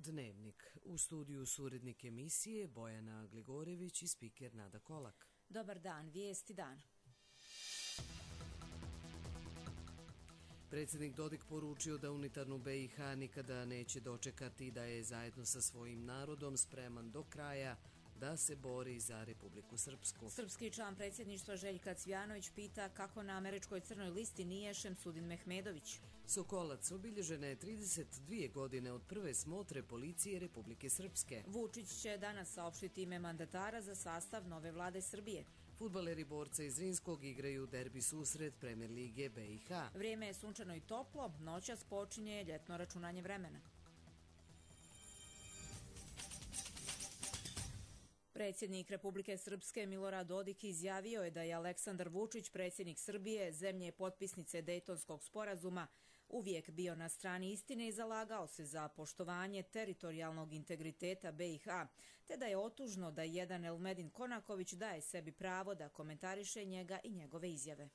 Dnevnik. U studiju su urednik emisije Bojana Gligorević i spiker Nada Kolak. Dobar dan, vijesti dan. Predsjednik Dodik poručio da unitarnu BiH nikada neće dočekati, da je zajedno sa svojim narodom spreman do kraja da se bori za Republiku Srpsku. Srpski član predsjedništva Željka Cvijanović pita kako na američkoj crnoj listi nije Šemsudin Mehmedović. Sokolac, obilježena je 32 godine od prve smotre policije Republike Srpske. Vučić će danas saopštiti ime mandatara za sastav nove vlade Srbije. Fudbaleri borca iz Zrinskog igraju derbi susret Premier lige BiH. Vrijeme je sunčano i toplo, noćas počinje ljetno računanje vremena. Predsjednik Republike Srpske Milorad Dodik izjavio je da je Aleksandar Vučić, predsjednik Srbije, zemlje potpisnice Dejtonskog sporazuma, uvijek bio na strani istine i zalagao se za poštovanje teritorijalnog integriteta BiH, te da je otužno da jedan Elmedin Konaković daje sebi pravo da komentariše njega i njegove izjave.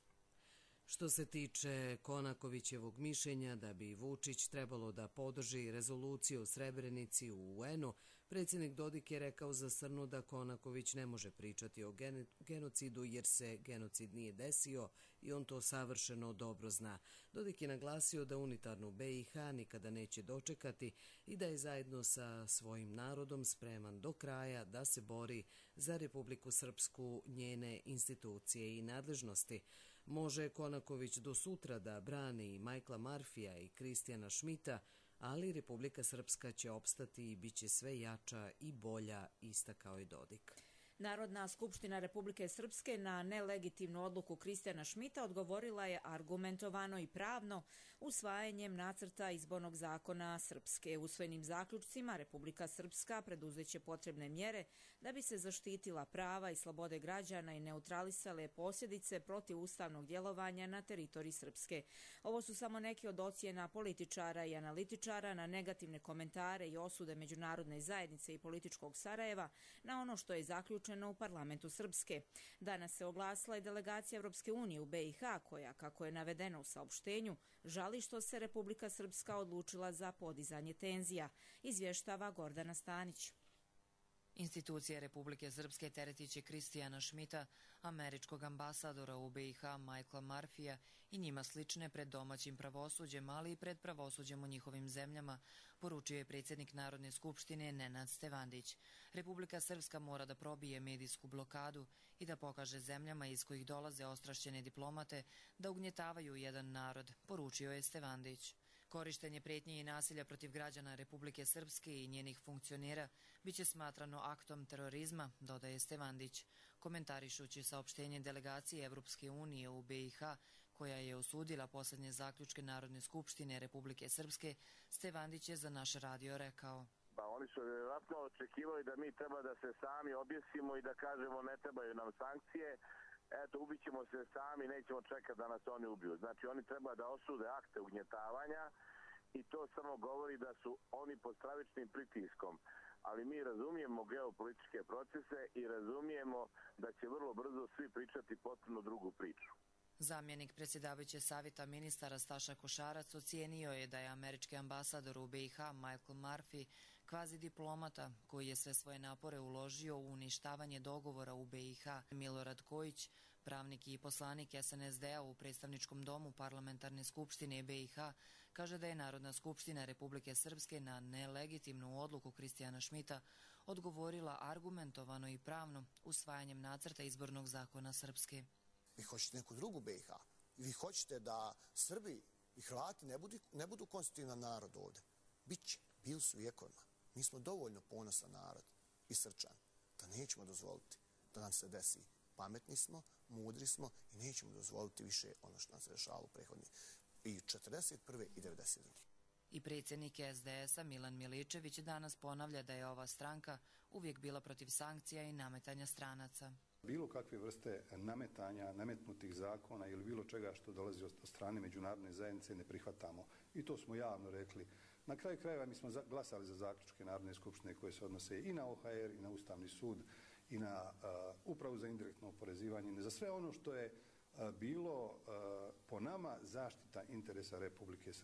Što se tiče Konakovićevog mišljenja da bi Vučić trebalo da podrži rezoluciju o Srebrenici u UN-u, predsjednik Dodik je rekao za Srnu da Konaković ne može pričati o genocidu jer se genocid nije desio i on to savršeno dobro zna. Dodik je naglasio da unitarnu BiH nikada neće dočekati i da je zajedno sa svojim narodom spreman do kraja da se bori za Republiku Srpsku, njene institucije i nadležnosti. Može Konaković do sutra da brani Michaela Murphyja i Kristijana Schmidta, ali Republika Srpska će opstati i bit će sve jača i bolja, istakao je Dodik. Narodna skupština Republike Srpske na nelegitimnu odluku Kristijana Schmidta odgovorila je argumentovano i pravno usvajanjem nacrta izbornog zakona Srpske. Usvojenim zaključcima Republika Srpska preduzeće potrebne mjere da bi se zaštitila prava i slobode građana i neutralisale posljedice protivustavnog djelovanja na teritoriji Srpske. Ovo su samo neki od ocjena političara i analitičara na negativne komentare i osude međunarodne zajednice i političkog Sarajeva na ono što je zaključeno u parlamentu Srpske. Danas se oglasila i delegacija Evropske unije u BiH koja, kako je navedeno u saopštenju, žali što se Republika Srpska odlučila za podizanje tenzija, izvještava Gordana Stanić. Institucije Republike Srpske teretiće Kristijana Schmidta, američkog ambasadora u BiH Michaela Murphyja i njima slične pred domaćim pravosuđem, ali i pred pravosuđem u njihovim zemljama, poručio je predsjednik Narodne skupštine Nenad Stevandić. Republika Srpska mora da probije medijsku blokadu i da pokaže zemljama iz kojih dolaze ostrašćene diplomate da ugnjetavaju jedan narod, poručio je Stevandić. Korištenje prijetnje i nasilja protiv građana Republike Srpske i njenih funkcionera biće smatrano aktom terorizma, dodaje Stevandić, komentarišući saopštenje delegacije Evropske unije u BiH, koja je osudila posljednje zaključke Narodne skupštine Republike Srpske. Stevandić je za naš radio rekao: Pa oni su vjerojatno očekivali da mi treba da se sami objesimo i da kažemo ne trebaju nam sankcije. Eto, ubićemo se sami, nećemo čekati da nas oni ubiju. Znači, oni treba da osude akte ugnjetavanja i to samo govori da su oni pod stravičnim pritiskom. Ali mi razumijemo geopolitičke procese i razumijemo da će vrlo brzo svi pričati potpuno drugu priču. Zamjenik predsjedavajuće savjeta ministara Staša Košarac ocijenio je da je američki ambasador u BiH Michael Murphy kvazi diplomata koji je sve svoje napore uložio u uništavanje dogovora u BiH. Milorad Kojić, pravnik i poslanik SNSD-a u predstavničkom domu parlamentarne skupštine BiH, kaže da je Narodna skupština Republike Srpske na nelegitimnu odluku Kristijana Schmidta odgovorila argumentovano i pravno usvajanjem nacrta izbornog zakona Srpske. Vi hoćete neku drugu BiH. Vi hoćete da Srbi i Hrvati ne budu konstitutivan narod ovdje. Biće, bili su vjekovima. Mi smo dovoljno ponosan narod i srčan da nećemo dozvoliti da nam se desi. Pametni smo, mudri smo i nećemo dozvoliti više ono što nam se dešavalo prethodni i 41. i 92. I predsjednik SDS-a Milan Miličević danas ponavlja da je ova stranka uvijek bila protiv sankcija i nametanja stranaca. Bilo kakve vrste nametanja, nametnutih zakona ili bilo čega što dolazi od strane međunarodne zajednice ne prihvatamo. I to smo javno rekli. Na kraju krajeva mi smo glasali za zaključke Narodne skupštine koje se odnose i na OHR i na Ustavni sud i na Upravu za indirektno oporezivanje, za sve ono što je bilo po nama zaštita interesa Republike Srpske.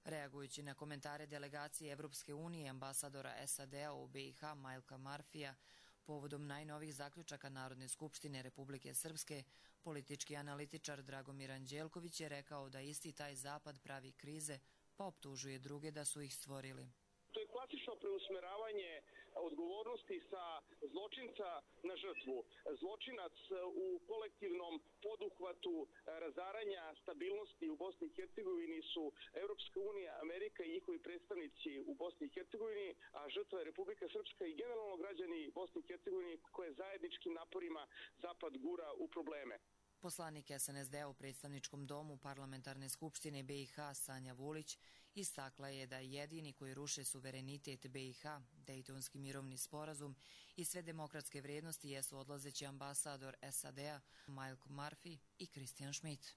Reagujući na komentare delegacije Evropske unije ambasadora SAD-a u BiH Majkla Marfija povodom najnovih zaključaka Narodne skupštine Republike Srpske, politički analitičar Dragomir Anđelković je rekao da isti taj zapad pravi krize, pa optužuje druge da su ih stvorili. To je klasično preusmeravanje odgovornosti sa zločinca na žrtvu. Zločinac u kolektivnom poduhvatu razaranja stabilnosti u Bosni i Hercegovini su Evropska unija, Amerika i njihovi predstavnici u Bosni i Hercegovini, a žrtva je Republika Srpska i generalno građani Bosne i Hercegovine koje zajedničkim naporima Zapad gura u probleme. Poslanik SNSD-a u predstavničkom domu Parlamentarne skupštine BiH Sanja Vulić istakla je da jedini koji ruše suverenitet BiH, Dejtonski mirovni sporazum i sve demokratske vrijednosti jesu odlazeći ambasador SAD-a Majkl Marfi i Kristijan Schmidt.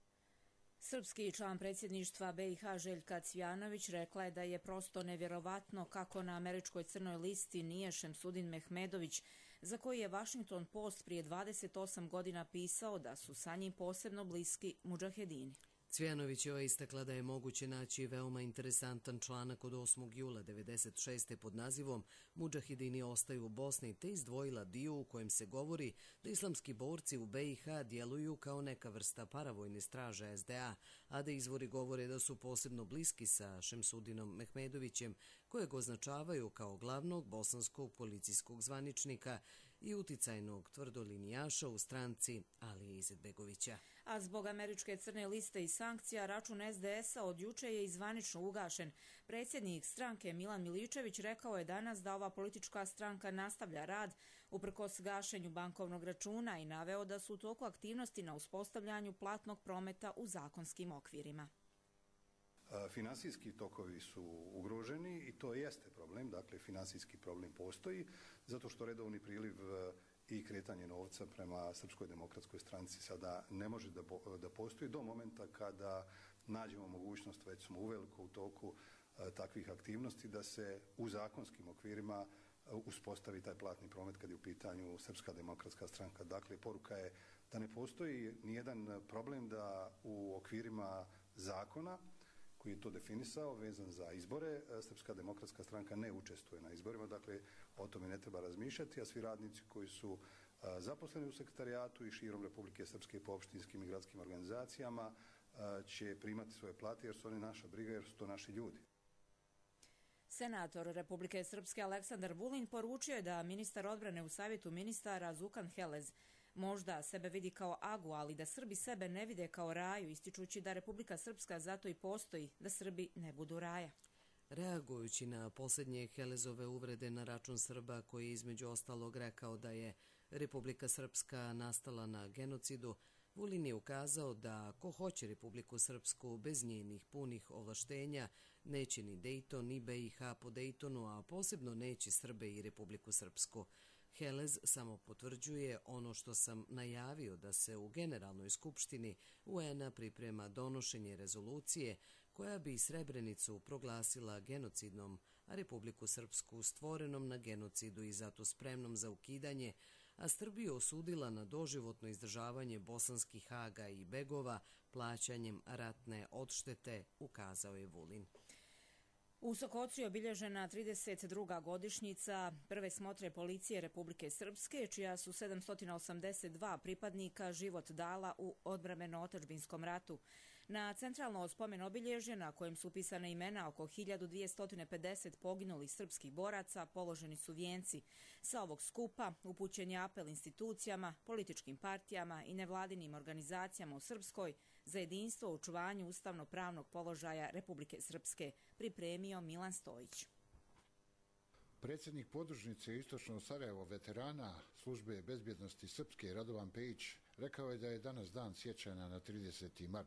Srpski član predsjedništva BiH Željka Cvijanović rekla je da je prosto nevjerovatno kako na američkoj crnoj listi nije Šemsudin Mehmedović, za koji je Washington Post prije 28 godina pisao da su sa njim posebno bliski mudžahedini. Cvijanovićeva istakla da je moguće naći veoma interesantan članak od 8. jula 1996. pod nazivom Mudžahedini ostaju u Bosni, te izdvojila dio u kojem se govori da islamski borci u BiH djeluju kao neka vrsta paravojne straže SDA, a da izvori govore da su posebno bliski sa Šemsudinom Mehmedovićem, kojeg označavaju kao glavnog bosanskog policijskog zvaničnika i uticajnog tvrdolinijaša u stranci Alije Izetbegovića. A zbog američke crne liste i sankcija, račun SDS-a od juče je izvanično ugašen. Predsjednik stranke Milan Miličević rekao je danas da ova politička stranka nastavlja rad uprkos gašenju bankovnog računa i naveo da su u toku aktivnosti na uspostavljanju platnog prometa u zakonskim okvirima. Finansijski tokovi su ugroženi i to jeste problem, dakle finansijski problem postoji, zato što redovni priliv i kretanje novca prema Srpskoj demokratskoj stranci sada ne može da postoji do momenta kada nađemo mogućnost, već smo uveliko u toku takvih aktivnosti, da se u zakonskim okvirima uspostavi taj platni promet kad je u pitanju Srpska demokratska stranka. Dakle, poruka je da ne postoji nijedan problem da u okvirima zakona koji je to definisao, vezan za izbore, Srpska demokratska stranka ne učestvuje na izborima, dakle o tome ne treba razmišljati, a svi radnici koji su zaposleni u sekretarijatu i širom Republike Srpske po opštinskim i gradskim organizacijama će primati svoje plate jer su oni naša briga, jer su to naši ljudi. Senator Republike Srpske Aleksandar Vulin poručio je da ministar odbrane u savjetu ministara Zukan Helez možda sebe vidi kao agu, ali da Srbi sebe ne vide kao raju, ističući da Republika Srpska zato i postoji, da Srbi ne budu raja. Reagujući na posljednje Helezove uvrede na račun Srba, koji je između ostalog rekao da je Republika Srpska nastala na genocidu, Vulin je ukazao da ko hoće Republiku Srpsku bez njenih punih ovlaštenja neće ni Dejton ni BiH po Dejtonu, a posebno neće Srbe i Republiku Srpsku. Helez samo potvrđuje ono što sam najavio, da se u Generalnoj skupštini UN-a priprema donošenje rezolucije koja bi Srebrenicu proglasila genocidnom, a Republiku Srpsku stvorenom na genocidu i zato spremnom za ukidanje, a Srbiju osudila na doživotno izdržavanje bosanskih haga i begova plaćanjem ratne odštete, ukazao je Vulin. U Sokocu je obilježena 32. godišnjica prve smotre policije Republike Srpske, čija su 782 pripadnika život dala u odbrambeno-otadžbinskom ratu. Na centralno spomen obilježje, na kojem su upisana imena oko 1250 poginulih srpskih boraca, položeni su vijenci. Sa ovog skupa upućen je apel institucijama, političkim partijama i nevladinim organizacijama u Srpskoj za jedinstvo u očuvanju ustavno-pravnog položaja Republike Srpske, pripremio Milan Stojić. Predsjednik podružnice Istočno Sarajevo veterana službe bezbjednosti Srpske Radovan Pejić rekao je da je danas dan sjećanja na 30. mart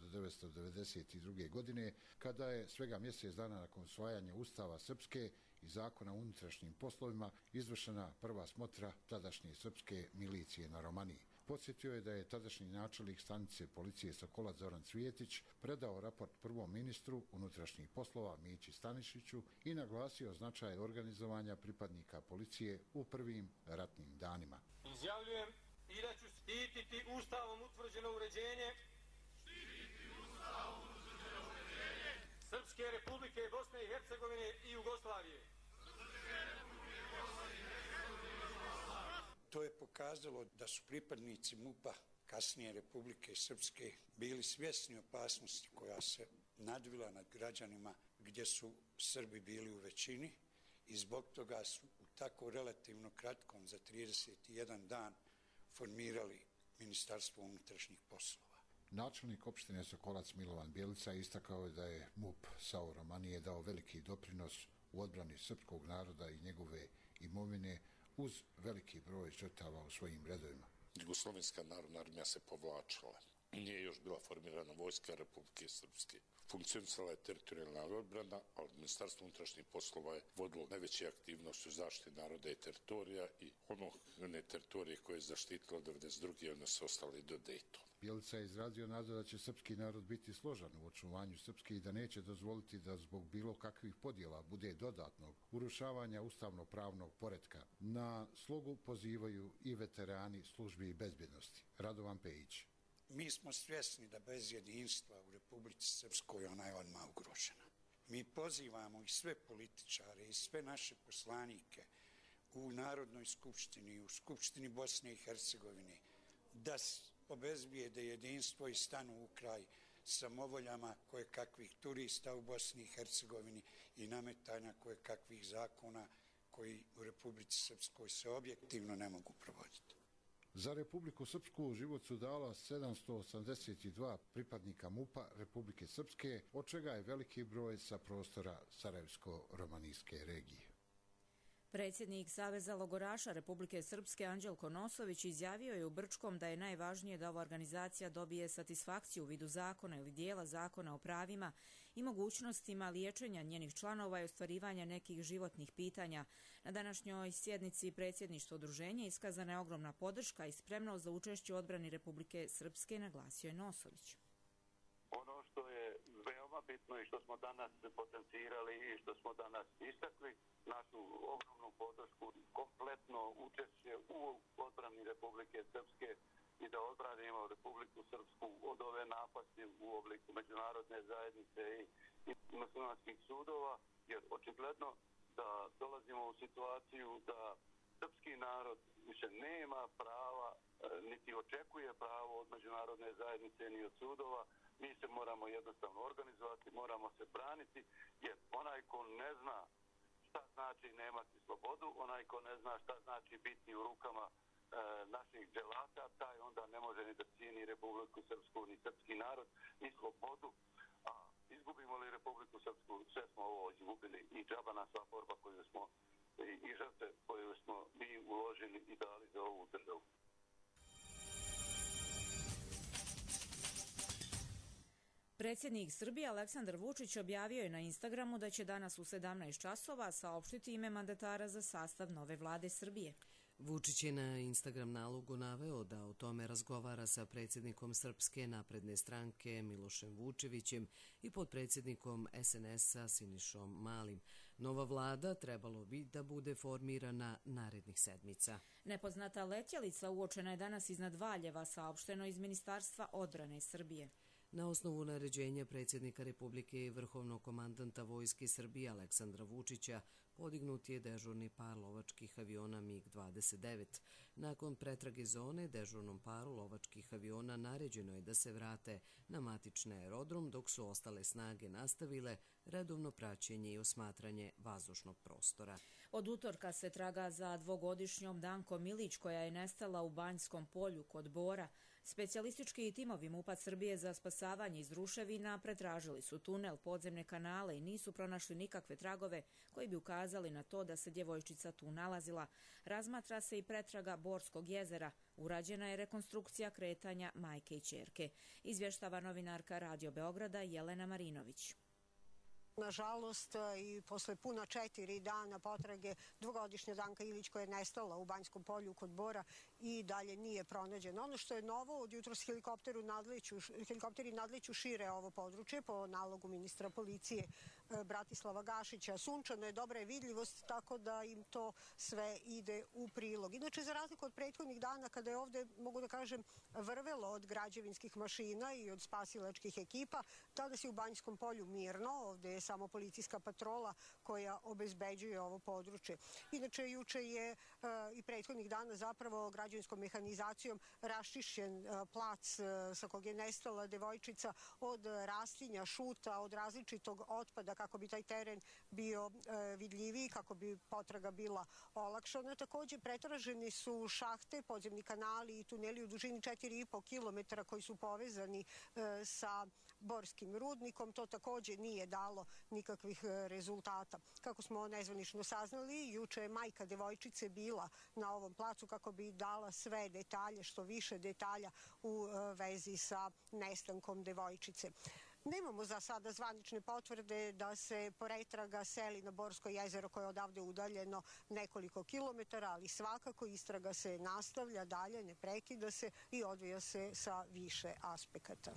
1992. godine, kada je svega mjesec dana nakon usvajanja Ustava Srpske i Zakona o unutrašnjim poslovima izvršena prva smotra tadašnje srpske milicije na Romaniji. Podsjetio je da je tadašnji načelnik stanice policije Sokolac Zoran Cvijetić predao raport prvom ministru unutrašnjih poslova Mići Stanišiću i naglasio značaj organizovanja pripadnika policije u prvim ratnim danima. Izjavljujem i da ću štititi Ustavom utvrđeno uređenje Hercegovine i Jugoslavije. To je pokazalo da su pripadnici MUP-a, kasnije Republike Srpske, bili svjesni opasnosti koja se nadvila nad građanima gdje su Srbi bili u većini i zbog toga su u tako relativno kratkom, za 31 dan, formirali Ministarstvo unutrašnjih poslova. Načelnik opštine Sokolac Milovan Bjelica istakao je da je MUP SAO Romanije dao veliki doprinos u odbrani srpskog naroda i njegove imovine uz veliki broj žrtava u svojim redovima. Jugoslovenska narodna armija se povlačila. Nije još bila formirana vojska Republike Srpske. Funkcionisala je teritorijalna odbrana, a od Ministarstva unutrašnjih poslova je vodilo najveće aktivnosti u zaštiti naroda i teritorija i one teritorije koje je zaštitilo 1992. i one su ostale do Dejtona. Bjelica je izrazio nadu da će srpski narod biti složan u očuvanju srpske i da neće dozvoliti da zbog bilo kakvih podjela bude dodatnog urušavanja ustavno-pravnog poretka. Na slogu pozivaju i veterani službi bezbjednosti. Radovan Pejić. Mi smo svjesni da bez jedinstva u Republici Srpskoj ona je odmah ugrožena. Mi pozivamo i sve političare i sve naše poslanike u Narodnoj skupštini, u Skupštini Bosne i Hercegovine da obezbijede jedinstvo i stanu u kraj samovoljama kojekakvih turista u Bosni i Hercegovini i nametanja kojekakvih zakona koji u Republici Srpskoj se objektivno ne mogu provoditi. Za Republiku Srpsku život su dala 782 pripadnika MUP-a Republike Srpske, od čega je veliki broj sa prostora Sarajevsko-romanijske regije. Predsjednik Saveza logoraša Republike Srpske Anđelko Nosović izjavio je u Brčkom da je najvažnije da ova organizacija dobije satisfakciju u vidu zakona ili dijela zakona o pravima i mogućnostima liječenja njenih članova i ostvarivanja nekih životnih pitanja. Na današnjoj sjednici predsjedništva udruženja iskazana je ogromna podrška i spremnost za učešće u odbrani Republike Srpske, naglasio je Nosović. Ono što je veoma bitno i što smo danas potencirali i što smo danas istakli, našu ogromnu podršku, kompletno učešće u odbrani Republike Srpske i da odbranimo Republiku Srpsku od ove napasti u obliku međunarodne zajednice i muslimanskih sudova, jer očigledno da dolazimo u situaciju da srpski narod više nema prava, niti očekuje pravo od međunarodne zajednice ni od sudova. Mi se moramo jednostavno organizovati, moramo se braniti, jer onaj ko ne zna šta znači nemati slobodu, onaj ko ne zna šta znači biti u rukama naših dželata, taj onda ne može ni da cijeni Republiku Srpsku, ni srpski narod, ni slobodu. A izgubimo li Republiku Srpsku, sve smo ovo izgubili i džaba nas sva borba koju smo i žrtve koju smo mi uložili i dali za ovu državu. Predsjednik Srbije Aleksandar Vučić objavio je na Instagramu da će danas u 17 časova saopštiti ime mandatara za sastav nove vlade Srbije. Vučić je na Instagram nalogu naveo da o tome razgovara sa predsjednikom Srpske napredne stranke Milošem Vučevićem i potpredsjednikom SNS-a Sinišom Malim. Nova vlada trebalo bi da bude formirana narednih sedmica. Nepoznata letjelica uočena je danas iznad Valjeva, saopšteno iz Ministarstva odbrane Srbije. Na osnovu naređenja predsjednika Republike i vrhovnog komandanta Vojske Srbije Aleksandra Vučića podignut je dežurni par lovačkih aviona MiG-29. Nakon pretrage zone, dežurnom paru lovačkih aviona naređeno je da se vrate na matični aerodrom, dok su ostale snage nastavile redovno praćenje i osmatranje vazdušnog prostora. Od utorka se traga za dvogodišnjom Danko Milić, koja je nestala u Banjskom polju kod Bora. Specijalistički timovi MUP-a Srbije za spasavanje iz ruševina pretražili su tunel, podzemne kanale i nisu pronašli nikakve tragove koji bi ukazali na to da se djevojčica tu nalazila. Razmatra se i pretraga Borskog jezera. Urađena je rekonstrukcija kretanja majke i ćerke. Izvještava novinarka Radio Beograda Jelena Marinović. Nažalost, i posle puna 4 dana potrage, dvogodišnja Danka Ilić, koja je nestala u Banjskom polju kod Bora, i dalje nije pronađena. Ono što je novo, od jutros helikopteri nadliću šire ovo područje po nalogu ministra policije Bratislava Gašića. Sunčano je, dobra je vidljivost, tako da im to sve ide u prilog. Inače, za razliku od prethodnih dana kada je ovde, mogu da kažem, vrvelo od građevinskih mašina i od spasilačkih ekipa, tada se u Banjskom polju mirno, ovde je samo policijska patrola koja obezbeđuje ovo područje. Inače, juče je i prethodnih dana zapravo građevinskom mehanizacijom raščišćen plac sa kog je nestala devojčica od rastinja, šuta, od različitog otpada kako bi taj teren bio vidljiviji, kako bi potraga bila olakšana. Takođe, pretraženi su šahte, podzemni kanali i tuneli u dužini 4,5 kilometara koji su povezani sa borskim rudnikom. To takođe nije dalo nikakvih rezultata. Kako smo nezvanično saznali, juče je majka devojčice bila na ovom placu kako bi dala sve detalje, što više detalja u vezi sa nestankom devojčice. Nemamo za sada zvanične potvrde da se pretraga seli na Borsko jezero koje je odavde udaljeno nekoliko kilometara, ali svakako istraga se nastavlja dalje, ne prekida se i odvija se sa više aspekata.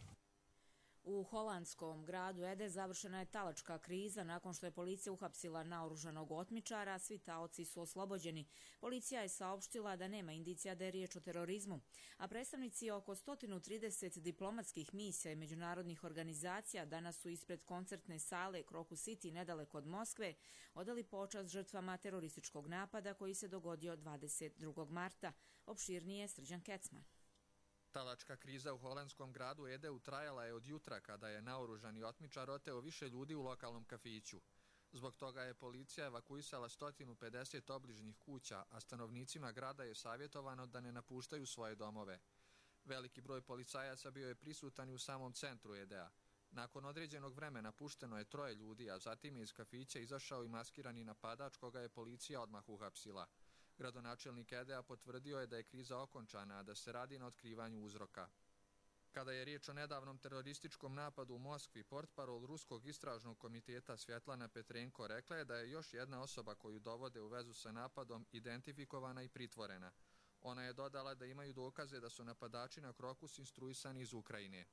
U holandskom gradu Ede završena je talačka kriza nakon što je policija uhapsila naoružanog otmičara, svi taoci su oslobođeni. Policija je saopštila da nema indicija da je riječ o terorizmu, a predstavnici oko 130 diplomatskih misija i međunarodnih organizacija danas su ispred koncertne sale Krokus City nedaleko od Moskve odali počast žrtvama terorističkog napada koji se dogodio 22. marta. Opširnije Srđan Kecman. Talačka kriza u holandskom gradu Edeu trajala je od jutra kada je naoružani otmičar oteo više ljudi u lokalnom kafiću. Zbog toga je policija evakuisala 150 obližnjih kuća, a stanovnicima grada je savjetovano da ne napuštaju svoje domove. Veliki broj policajaca bio je prisutan i u samom centru Edea. Nakon određenog vremena pušteno je 3 ljudi, a zatim je iz kafića izašao i maskirani napadač koga je policija odmah uhapsila. Gradonačelnik Edea potvrdio je da je kriza okončana, a da se radi na otkrivanju uzroka. Kada je riječ o nedavnom terorističkom napadu u Moskvi, portparol Ruskog istražnog komiteta Svjetlana Petrenko rekla je da je još jedna osoba koju dovode u vezu sa napadom identifikovana i pritvorena. Ona je dodala da imaju dokaze da su napadači na Krokus instruisani iz Ukrajine.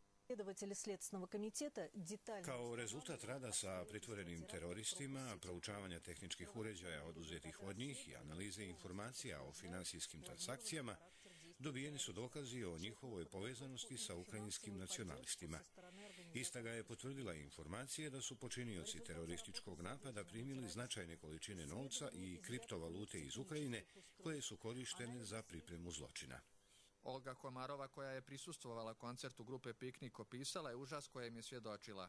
Kao rezultat rada sa pritvorenim teroristima, proučavanja tehničkih uređaja oduzetih od njih i analize informacija o finansijskim transakcijama, dobijeni su dokazi o njihovoj povezanosti sa ukrajinskim nacionalistima. Istraga je potvrdila informacije da su počinioci terorističkog napada primili značajne količine novca i kriptovalute iz Ukrajine koje su korištene za pripremu zločina. Olga Komarova, koja je prisustvovala koncertu grupe Piknik, opisala je užas kojem je svjedočila.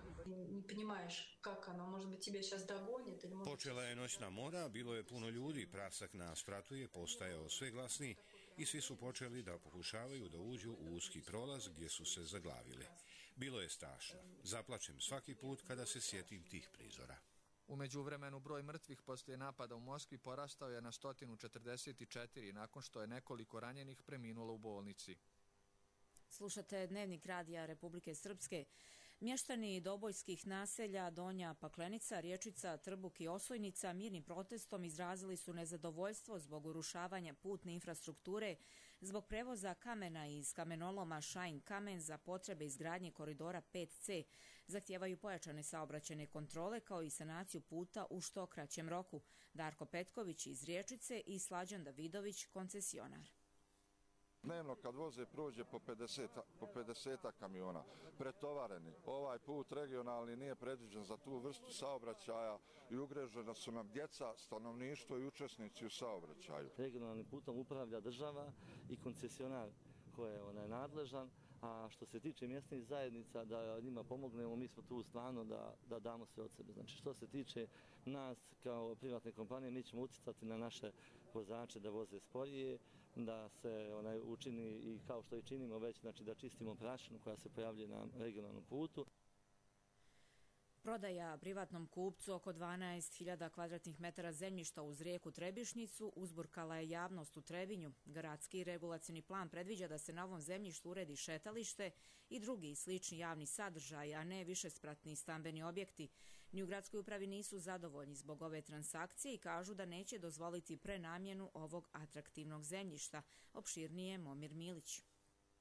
Počela je noćna mora, bilo je puno ljudi, prasak na spratu je postajao sve glasniji i svi su počeli da pokušavaju da uđu u uski prolaz gdje su se zaglavili. Bilo je strašno. Zaplačem svaki put kada se sjetim tih prizora. U međuvremenu broj mrtvih poslije napada u Moskvi porastao je na 144 nakon što je nekoliko ranjenih preminulo u bolnici. Slušate Dnevnik radija Republike Srpske. Mještani dobojskih naselja Donja Paklenica, Rječica, Trbuk i Osojnica mirnim protestom izrazili su nezadovoljstvo zbog urušavanja putne infrastrukture, zbog prevoza kamena iz kamenoloma Šajn kamen za potrebe izgradnje koridora 5C. Zahtijevaju pojačane saobraćajne kontrole kao i sanaciju puta u što kraćem roku. Darko Petković iz Rječice i Slađan Davidović, koncesionar. Dnevno kad voze prođe po 50 kamiona, pretovareni. Ovaj put regionalni nije predviđen za tu vrstu saobraćaja i ugrožena su nam djeca, stanovništvo i učesnici u saobraćaju. Regionalnim putom upravlja država i koncesionar koji je nadležan, a što se tiče mjesnih zajednica da njima pomognemo, mi smo tu stvarno da damo sve od sebe. Znači što se tiče nas kao privatne kompanije, mi ćemo utjecati na naše vozače da voze sporije, da se učini i kao što i činimo već, znači da čistimo prašinu koja se pojavljuje na regionalnom putu. Prodaja privatnom kupcu oko 12.000 kvadratnih metara zemljišta uz rijeku Trebišnicu uzburkala je javnost u Trebinju. Gradski regulacioni plan predviđa da se na ovom zemljištu uredi šetalište i drugi slični javni sadržaj, a ne višespratni stambeni objekti. Ni u gradskoj upravi nisu zadovoljni zbog ove transakcije i kažu da neće dozvoliti prenamjenu ovog atraktivnog zemljišta. Opširnije Momir Milić.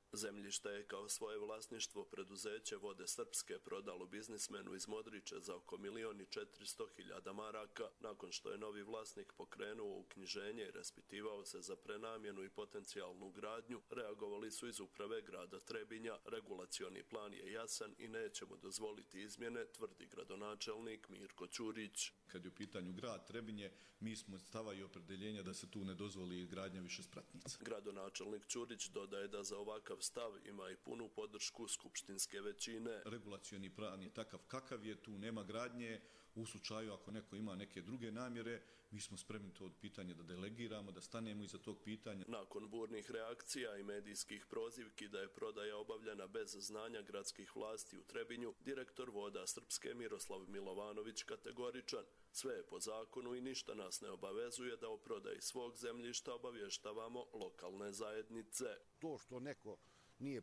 Zemljište je kao svoje vlasništvo preduzeće Vode Srpske prodalo biznismenu iz Modrića za oko 1.400.000 maraka, nakon što je novi vlasnik pokrenuo uknjiženje i raspitivao se za prenamjenu i potencijalnu gradnju. Reagovali su iz uprave grada Trebinja. Regulacioni plan je jasan i nećemo dozvoliti izmjene, tvrdi gradonačelnik Mirko Ćurić. Kad je u pitanju grad Trebinje, mi smo stava i opredeljenja da se tu ne dozvoli gradnja višespratnica. Gradonačelnik Ćurić dodaje da za ovakav stav ima i punu podršku skupštinske većine. Regulacioni plan je takav kakav je, tu nema gradnje. U slučaju ako neko ima neke druge namjere, mi smo spremni to pitanje da delegiramo, da stanemo iza tog pitanja. Nakon burnih reakcija i medijskih prozivki da je prodaja obavljena bez znanja gradskih vlasti u Trebinju, direktor Voda Srpske Miroslav Milovanović kategoričan. Sve je po zakonu i ništa nas ne obavezuje da o prodaji svog zemljišta obavještavamo lokalne zajednice. To što neko nije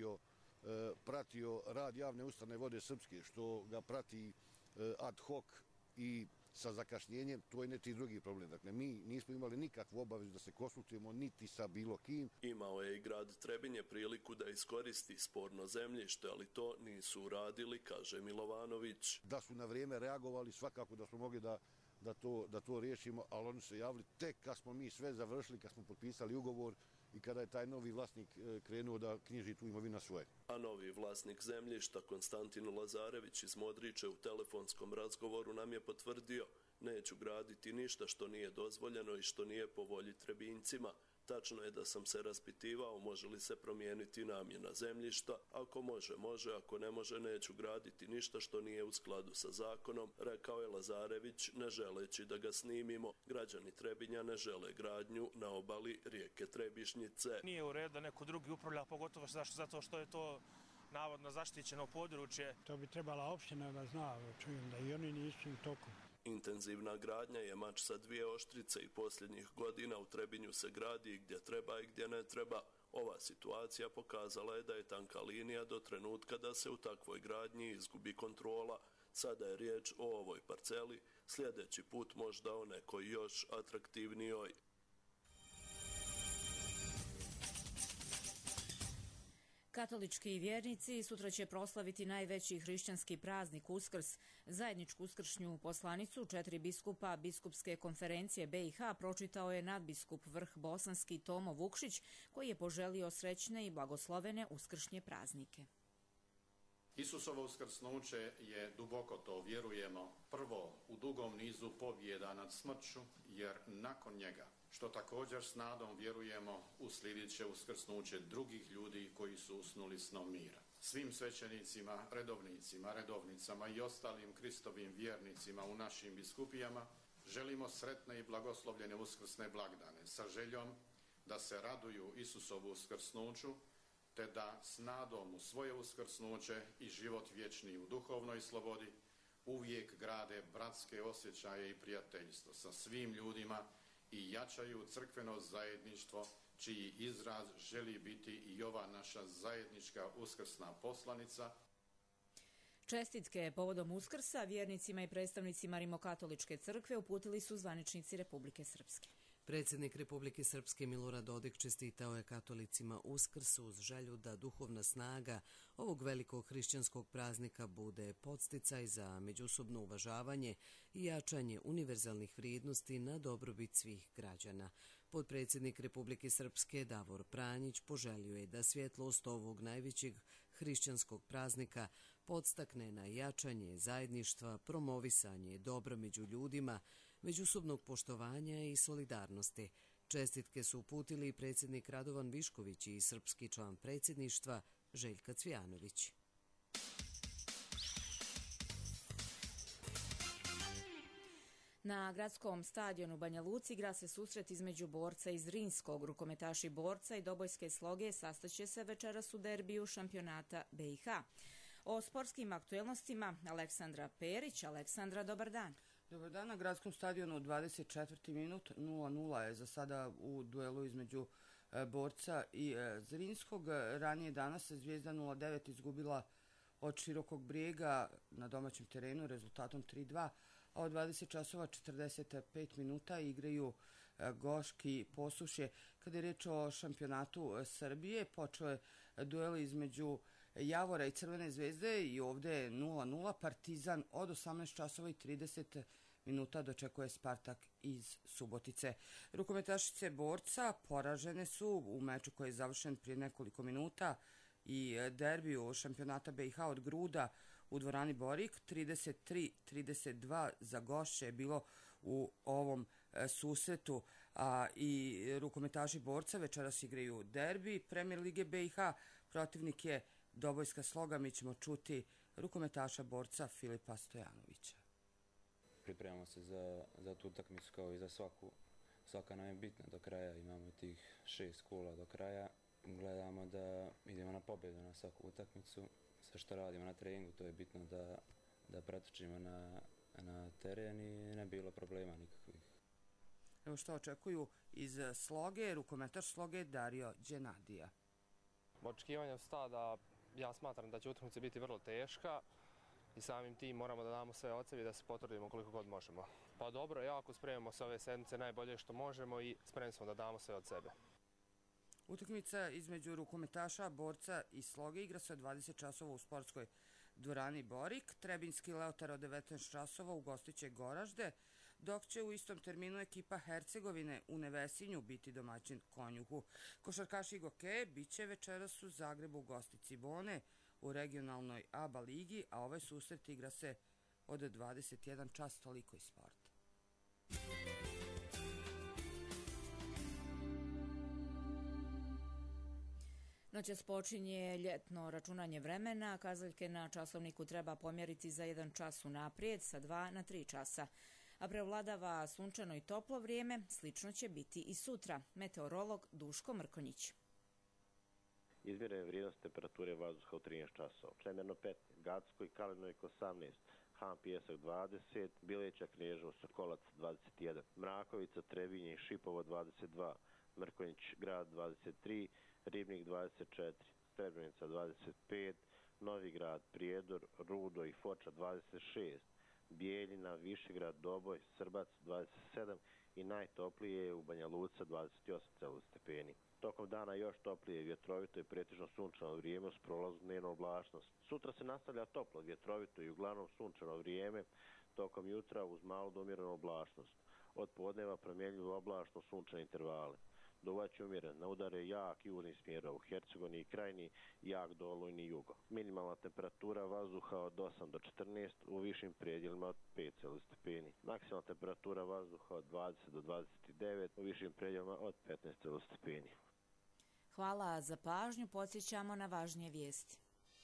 pratio rad javne ustanove Vode Srpske, što ga prati ad hoc i sa zakašnjenjem, to je neki drugi problem. Dakle, mi nismo imali nikakvu obavezu da se konsultujemo niti sa bilo kim. Imao je i grad Trebinje priliku da iskoristi sporno zemljište, ali to nisu uradili, kaže Milovanović. Da su na vrijeme reagovali, svakako da smo mogli da to riješimo, ali oni se javili tek kad smo mi sve završili, kad smo potpisali ugovor i kada je taj novi vlasnik krenuo da knjiži tu imovinu svoje. A novi vlasnik zemljišta, Konstantin Lazarević iz Modrića, u telefonskom razgovoru nam je potvrdio: neću graditi ništa što nije dozvoljeno i što nije po volji Trebinjcima. Tačno je da sam se raspitivao može li se promijeniti namjena zemljišta. Ako može, može, ako ne može, neću graditi ništa što nije u skladu sa zakonom, rekao je Lazarević, ne želeći da ga snimimo. Građani Trebinja ne žele gradnju na obali rijeke Trebišnjice. Nije u redu da neko drugi upravlja, pogotovo zato što je to navodno zaštićeno područje. To bi trebala opština da zna, čujem da i oni nisu u toku. Intenzivna gradnja je mač sa dvije oštrice i posljednjih godina u Trebinju se gradi gdje treba i gdje ne treba. Ova situacija pokazala je da je tanka linija do trenutka da se u takvoj gradnji izgubi kontrola. Sada je riječ o ovoj parceli, sljedeći put možda o nekoj još atraktivnijoj. Katolički vjernici sutra će proslaviti najveći hrišćanski praznik Uskrs. Zajedničku uskršnju poslanicu 4 biskupa Biskupske konferencije BiH pročitao je nadbiskup Vrh Bosanski Tomo Vukšić, koji je poželio srećne i blagoslovene uskršnje praznike. Isusovo uskrsnuće je, duboko to vjerujemo, prvo u dugom nizu pobjeda nad smrću, jer nakon njega, što također s nadom vjerujemo, uslijedit će uskrsnuće drugih ljudi koji su usnuli snom mira. Svim svećenicima, redovnicima, redovnicama i ostalim Kristovim vjernicima u našim biskupijama želimo sretne i blagoslovljene uskrsne blagdane sa željom da se raduju Isusovu uskrsnuću, te da s nadom u svoje uskrsnuće i život vječni u duhovnoj slobodi uvijek grade bratske osjećaje i prijateljstvo sa svim ljudima i jačaju crkveno zajedništvo, čiji izraz želi biti i ova naša zajednička uskrsna poslanica. Čestitke povodom Uskrsa vjernicima i predstavnicima Rimokatoličke crkve uputili su zvaničnici Republike Srpske. Predsjednik Republike Srpske Milorad Dodik čestitao je katolicima Uskrs uz želju da duhovna snaga ovog velikog hrišćanskog praznika bude podsticaj za međusobno uvažavanje i jačanje univerzalnih vrijednosti na dobrobit svih građana. Potpredsjednik Republike Srpske Davor Pranjić poželio je da svjetlost ovog najvećeg hrišćanskog praznika podstakne na jačanje zajedništva, promovisanje dobra među ljudima, međusobnog poštovanja i solidarnosti. Čestitke su uputili i predsjednik Radovan Višković i srpski član predsjedništva Željka Cvijanović. Na gradskom stadionu Banja Luci igra se susret između Borca iz Zrinskog. Rukometaši Borca i Dobojske Sloge sastaće se večeras u derbiju šampionata BiH. O sportskim aktuelnostima Aleksandra Perić. Aleksandra, dobar dan. Dobar dan, na gradskom stadionu 24. minut 0-0 je za sada u duelu između Borca i Zrinskog. Ranije danas se Zvijezda 09 izgubila od Širokog Brijega na domaćem terenu rezultatom 3-2, a od 20 časova 45 minuta igraju Goški Posušje. Kada je reč o šampionatu Srbije, počeo je duel između Javora i Crvene zvezde i ovde je 0-0. Partizan od 18 časova i 30 minuta dočekuje Spartak iz Subotice. Rukometašice Borca poražene su u meču koji je završen prije nekoliko minuta i derbiju šampionata BiH od Gruda u dvorani Borik. 33-32 za gošće je bilo u ovom susretu, a i rukometaši Borca večeras igraju derbi Premier lige BiH. Protivnik je Dobojska Sloga. Mi ćemo čuti rukometaša Borca Filipa Stojanovića. Pripremamo se za tu utakmicu kao i za svaku. Svaka nam je bitna do kraja, imamo tih 6 kola do kraja. Gledamo da idemo na pobjedu na svaku utakmicu. Sve što radimo na treningu, to je bitno da pretočimo na teren i ne bilo problema nikakvih. Evo što očekuju iz Sloge, rukometaš Sloge Dario Đenadija. Očekivanja su ta da ja smatram da će utakmica biti vrlo teška i samim tim moramo da damo sve od sebe i da se potrudimo koliko god možemo. Pa dobro, jako spremimo se ove sedmice najbolje što možemo i spremni smo da damo sve od sebe. Utakmica između rukometaša Borca i Sloge igra se od 20 časova u sportskoj dvorani Borik. Trebinski Leotar od 19 časova ugostiće Goražde, dok će u istom terminu ekipa Hercegovine u Nevesinju biti domaćin Konjuhu. Košarkaši Goke biće večeras u Zagrebu gosti Cibone u regionalnoj ABA ligi, a ovaj susret igra se od 21 čas. Toliko i sport. Noćas počinje ljetno računanje vremena. Kazaljke na časovniku treba pomjeriti za 1 čas unaprijed sa 2 na 3 časa. A prevladava sunčano i toplo vrijeme, slično će biti i sutra. Meteorolog Duško Mrkonjić. Izmjerena je vrijednost temperature vazduha u 13 časova. Čemerno 15, Gacko i Kalinovik 18, Han Pijesak 20, Bileća Knježevo Sokolac 21, Mrakovica, Trebinje i Šipovo 22, Mrkonjić grad 23, Ribnik 24, Srebrenica 25, Novigrad, Prijedor, Rudo i Foča 26, Bijeljina, Višegrad, Doboj, Srbac 27 i najtoplije je u Banja Luca 28 stepeni. Tokom dana još toplije, vjetrovito i pretežno sunčano vrijeme uz prolaznu dnevnu oblačnost. Sutra se nastavlja toplo, vjetrovito i uglavnom sunčano vrijeme, tokom jutra uz malu do umjerenu oblačnost. Od podneva promjenljivu oblačno sunčane intervale. Duvać umjeren, na udare jak južni smjer u Hercegovini i Krajini, jak do olujni jugo. Minimalna temperatura vazduha od 8 do 14, u višim predjelima od 5 stepeni. Maksimalna temperatura vazduha od 20 do 29, u višim predjelima od 15 stepeni. Hvala za pažnju, podsjećamo na važnije vijesti.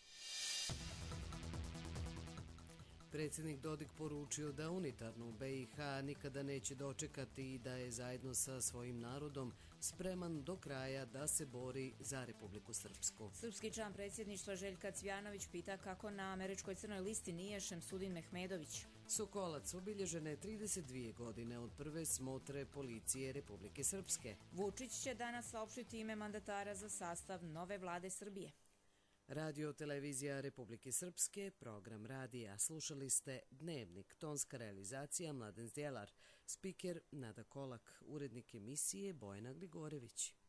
Predsjednik Dodik poručio da unitarnu BiH nikada neće dočekati i da je zajedno sa svojim narodom spreman do kraja da se bori za Republiku Srpsku. Srpski član predsjedništva Željka Cvjanović pita kako na američkoj crnoj listi nije Šemsudin Mehmedović. Sokolac obilježene 32 godine od prve smotre policije Republike Srpske. Vučić će danas saopštiti ime mandatara za sastav nove vlade Srbije. Radio televizija Republike Srpske, program radija. Slušali ste Dnevnik, tonska realizacija Mladen Zdjelar, spiker Nada Kolak, urednik emisije Bojana Grigorević.